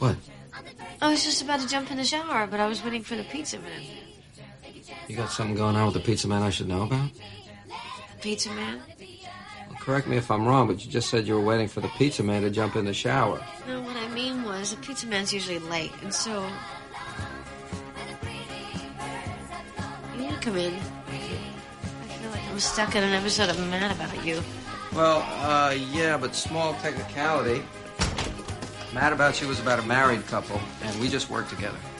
What? I was just about to jump in the shower, but I was waiting for the pizza man. You got something going on with the pizza man I should know about? Pizza man? Well, correct me if I'm wrong, but you just said you were waiting for the pizza man to jump in the shower. No, what I mean was, the pizza man's usually late, and so... You need to come in. I feel like I'm stuck in an episode of Mad About You. Well, yeah, but small technicality. Mad About You was about a married couple, and we just worked together.